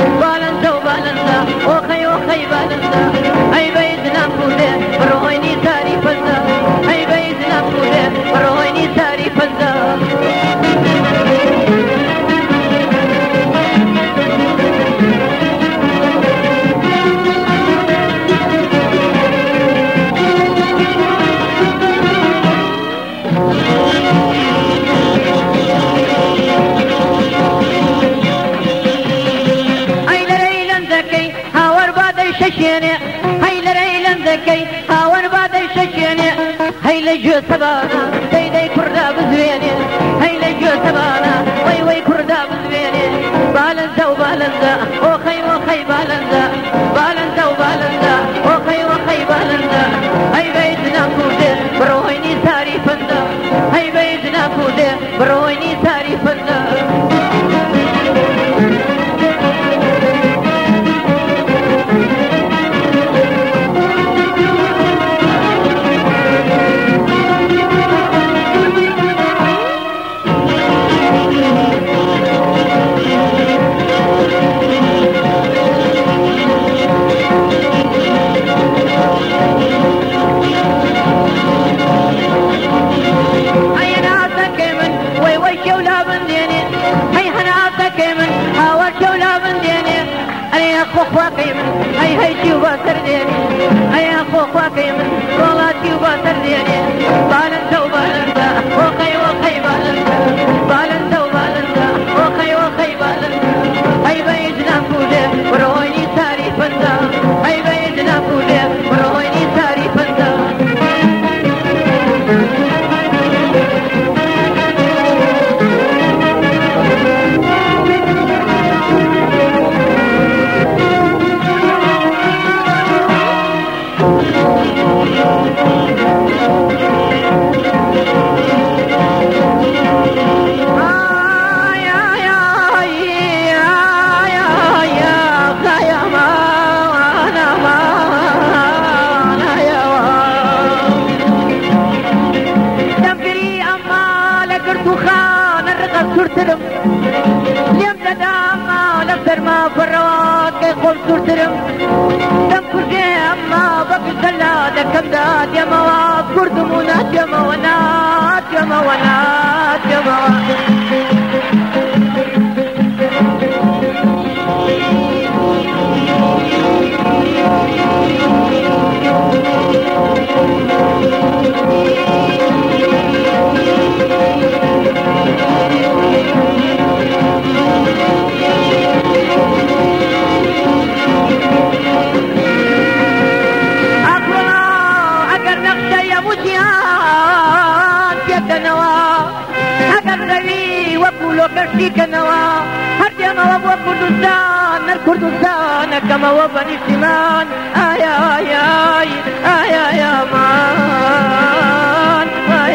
بالنسا وبالنسا وخي وخي بالنسا أي بيتنا فوزي برويني ساري فزا أي بيتنا فوزي برويني ساري فزا هاي لريلا ذكي هاون بعد ششيني هاي لجو سبانا داي داي كردا بزويني هاي لجو سبانا وي وي كردا بزويني بالنسا وبالنسا وخي وخي بالنسا بالنسا وبالنسا وخي وخي بالنسا هاي بيتنا فوزي برويني ساري فندا هاي بيتنا فوزي برويني ساري فندا واقيمن هاي هاي تيوبا سرديني هاي اخوك واقيمن والله تيوبا سرديني بالنسا وبالنسا وخي وخي بالنسا بالنسا وبالنسا وخي وخي بالنسا هاي بيتنا فوزي برويني ساري فندا هاي بيتنا فوزي برويني ساري فندا لم تدام لفتر ما فرات كي قول سورترم دم كرجي أما بقتلا دكم داد يا مواد كردمونات يا موانات يا موانات يا موانات وكرتي كنوا هرجع ما وابو كردستان الكردستان كما وبني سمان آي آي آي آي آي مان آي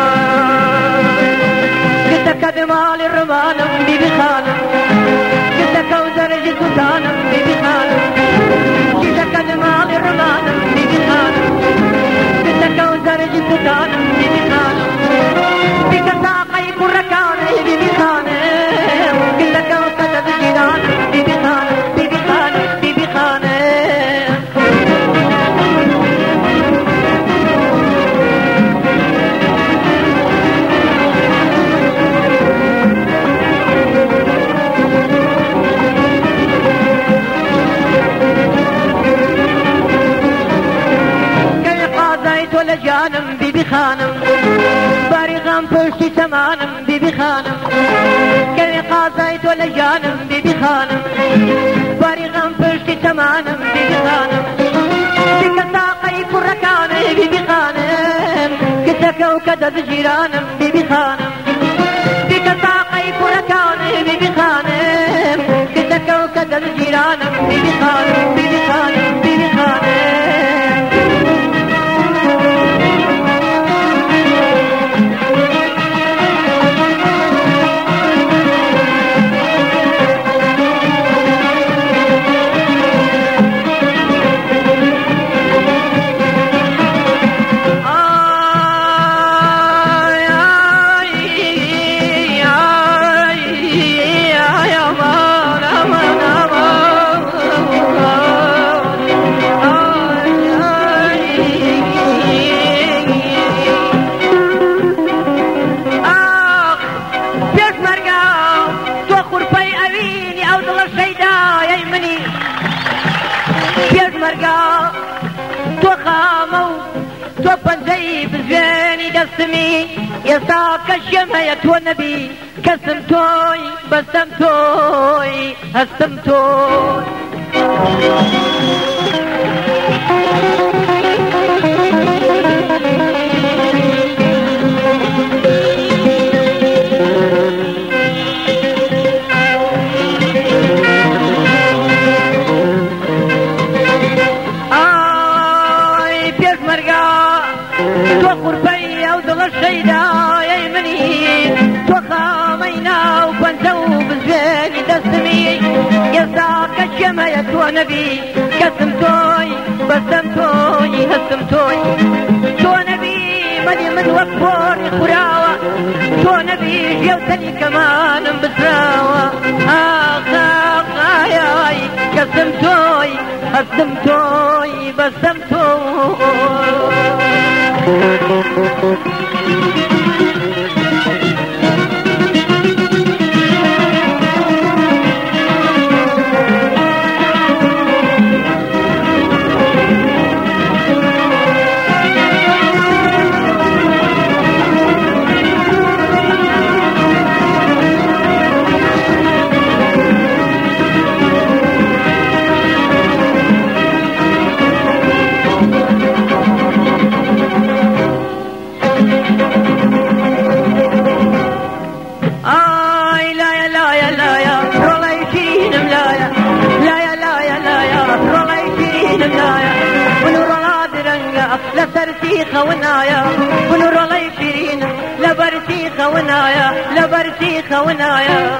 قلت كدمال الرمانم بيبي خانم قلت كوزر جسوسانم بيبي خانم قلت كدمال الرمانم بيبي خانم قلت كوزر جسوسانم بيبي خانم بكساقي بركان بيبي خانم قلت كوزر جيران بيبي خانم بيبي خانم بيبي خانم ولا جانم بيبي خانم بارغام پشتی تمانم بيبي خانم كلي قاضيت ولا جانم بيبي خانم بارغام پشتی تمانم بيبي خانم بك ساقي فركان بيبي خانم كتك وكدد جيرانم بيبي خانم بك ساقي فركان بيبي خانم كتك وكدد جيرانم بيبي خانم بيبي خانم بيبي خانم دستمي يساك الشمع نبي كسم توي بسم توي هستم توي تو قربي او دغ الشيدا يا مني تو خامينا وكنتو بزين دسمي يساك الشمع تو نبي كسم توي بسم توي هسم توي تو نبي مني من وفور خراوة تو نبي جوتني كمان بسراوة ياي كسم توي هسم توي بسم توي لبرسيخة ونايا ونور الله يشيرين لبرسيخة ونايا لبرسيخة ونايا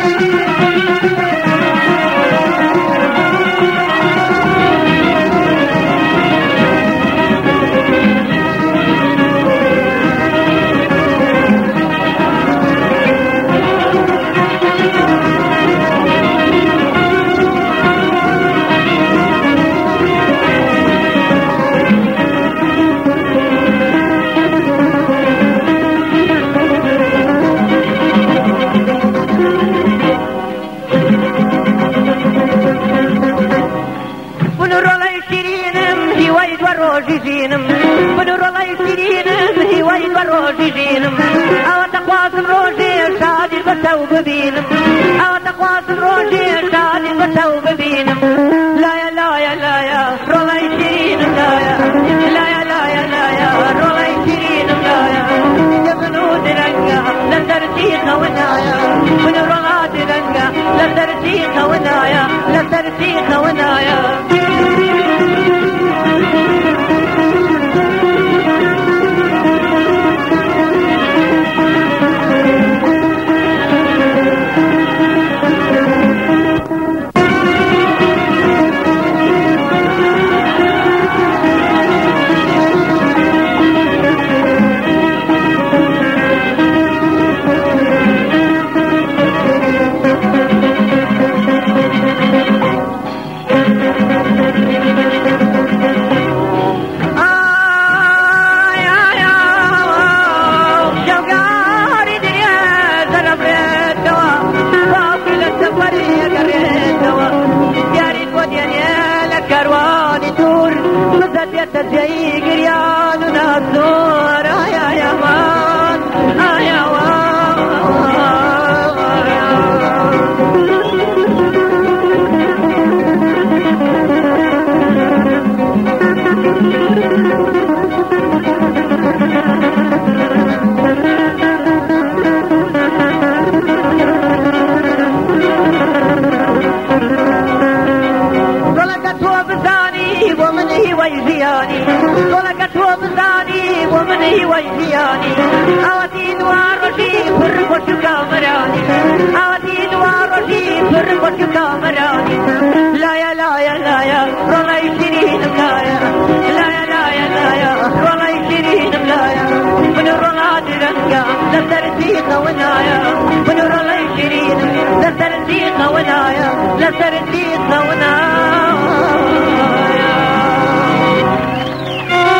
بنور الله يشيرينم هواي بروجي جينم او تقواسم روجي شادي بتو ببينم او تقواسم روجي شادي بتو ببينم لا يا لا يا لا يا رولا يشيرينم لا يا لا يا لا يا لا يا رولا يشيرينم لا يا يبنود رنقا لسرتيخة ونايا بنور الله رنقا لسرتيخة ونايا لسرتيخة ونايا تجي قريان ونازور يا مان يا طلقت وبزاني ومني ويزياني أوتي دوار رشي فرق وشكامراني أوتي دوار رشي فرق وشكامراني لا يا لا يا لا يا رولا يشيرين ملايا لا يا لا يا لا يا رولا يشيرين ملايا من الرولا درنقا لسرتيخة ونايا من الرولا يشيرين لسرتيخة ونايا لسرتيخة ونايا